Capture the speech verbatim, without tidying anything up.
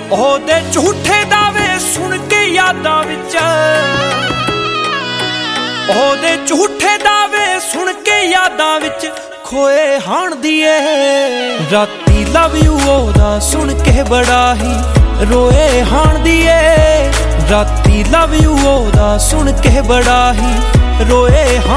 ਉਹਦੇ ਝੂਠੇ ਦਾਵੇ ਸੁਣ ਕੇ ਯਾਦਾਂ ਵਿੱਚ, ਉਹਦੇ ਝੂਠੇ ਦਾਵੇ ਸੁਣ ਕੇ ਯਾਦਾਂ ਵਿੱਚ ਖੋਏ ਹਾਣ ਦੀ ਏ। ਰਾਤੀ ਲਵ ਯੂ ਉਹਦਾ ਸੁਣ ਕੇ ਬੜਾ ਹੀ ਰੋਏ ਹਾਣ ਦੀ ਏ। ਰਾਤੀ ਲਵ ਯੂ ਉਹਦਾ ਸੁਣ ਕੇ ਬੜਾ ਹੀ ਰੋਏ ਹਾਂ